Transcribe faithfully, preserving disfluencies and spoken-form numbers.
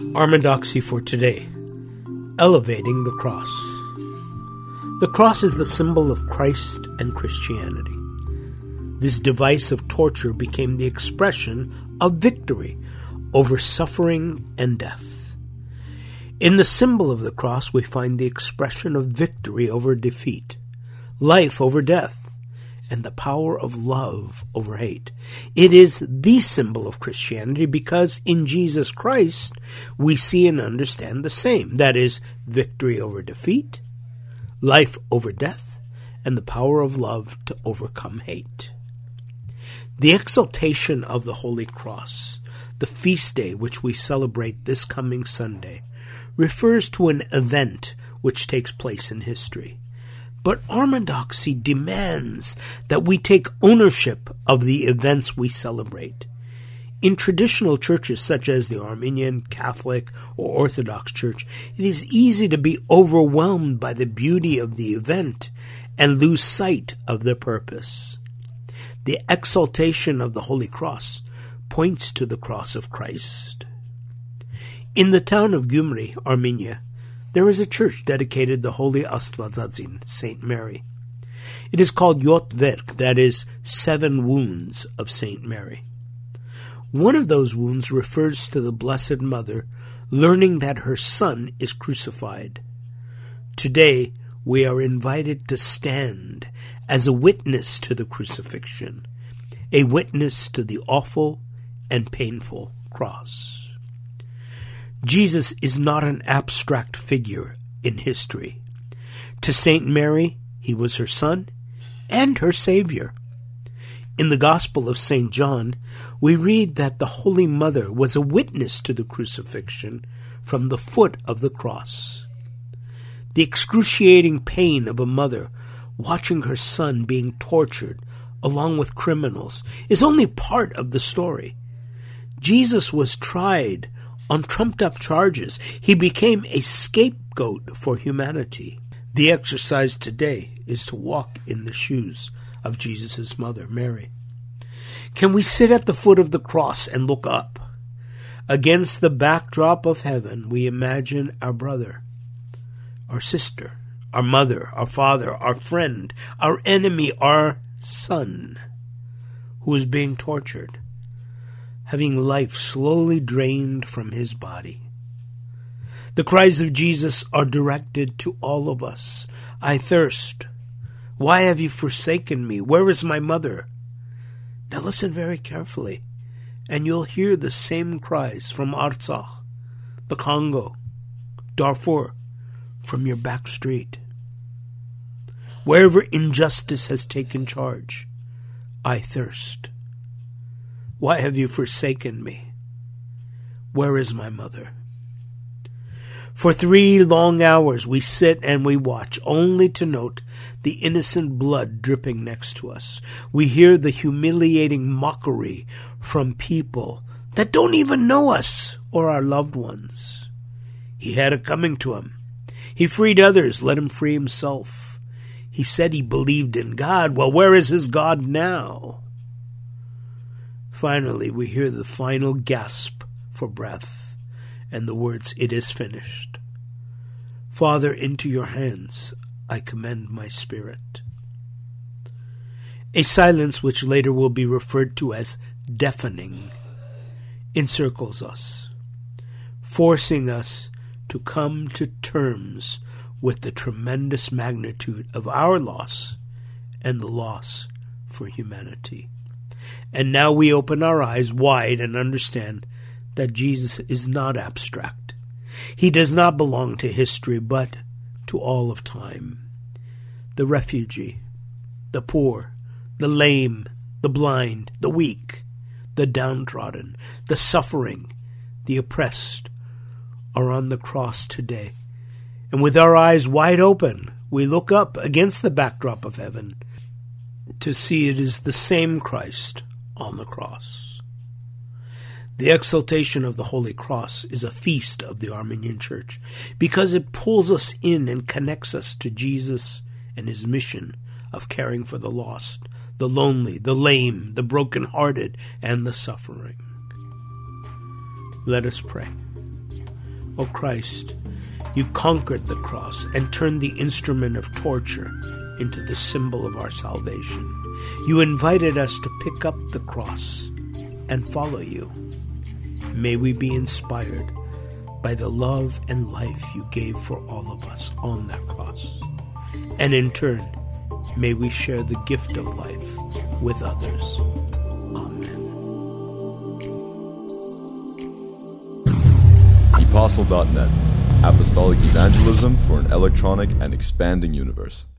Orthodoxy for today. Elevating the cross. The cross is the symbol of Christ and Christianity. This device of torture became the expression of victory over suffering and death. In the symbol of the cross, we find the expression of victory over defeat, life over death, and the power of love over hate. It is the symbol of Christianity because in Jesus Christ we see and understand the same. That is, victory over defeat, life over death, and the power of love to overcome hate. The exaltation of the Holy Cross, the feast day which we celebrate this coming Sunday, refers to an event which takes place in history. But Orthodoxy demands that we take ownership of the events we celebrate. In traditional churches such as the Armenian, Catholic, or Orthodox Church, it is easy to be overwhelmed by the beauty of the event and lose sight of the purpose. The exaltation of the Holy Cross points to the cross of Christ. In the town of Gyumri, Armenia, there is a church dedicated to the Holy Astvadzadzin, Saint Mary. It is called Yot Verk, that is, seven wounds of Saint Mary. One of those wounds refers to the Blessed Mother learning that her son is crucified. Today, we are invited to stand as a witness to the crucifixion, a witness to the awful and painful cross. Jesus is not an abstract figure in history. To Saint Mary, he was her son and her Savior. In the Gospel of Saint John, we read that the Holy Mother was a witness to the crucifixion from the foot of the cross. The excruciating pain of a mother watching her son being tortured along with criminals is only part of the story. Jesus was tried on trumped-up charges. He became a scapegoat for humanity. The exercise today is to walk in the shoes of Jesus' mother, Mary. Can we sit at the foot of the cross and look up? Against the backdrop of heaven, we imagine our brother, our sister, our mother, our father, our friend, our enemy, our son, who is being tortured, having life slowly drained from his body. The cries of Jesus are directed to all of us. I thirst. Why have you forsaken me? Where is my mother? Now listen very carefully, and you'll hear the same cries from Artsakh, the Congo, Darfur, from your back street. Wherever injustice has taken charge, I thirst. Why have you forsaken me? Where is my mother? For three long hours we sit and we watch, only to note the innocent blood dripping next to us. We hear the humiliating mockery from people that don't even know us or our loved ones. He had it coming to him. He freed others, let him free himself. He said he believed in God. Well, where is his God now? Finally, we hear the final gasp for breath and the words, "It is finished. Father, into your hands I commend my spirit." A silence which later will be referred to as deafening encircles us, forcing us to come to terms with the tremendous magnitude of our loss and the loss for humanity. And now we open our eyes wide and understand that Jesus is not abstract. He does not belong to history, but to all of time. The refugee, the poor, the lame, the blind, the weak, the downtrodden, the suffering, the oppressed are on the cross today. And with our eyes wide open, we look up against the backdrop of heaven to see it is the same Christ on the cross. The exaltation of the Holy Cross is a feast of the Armenian Church because it pulls us in and connects us to Jesus and his mission of caring for the lost, the lonely, the lame, the brokenhearted, and the suffering. Let us pray. O Christ, you conquered the cross and turned the instrument of torture into the symbol of our salvation. You invited us to pick up the cross and follow you. May we be inspired by the love and life you gave for all of us on that cross. And in turn, may we share the gift of life with others. Amen. Apostle dot net, Apostolic Evangelism for an electronic and expanding universe.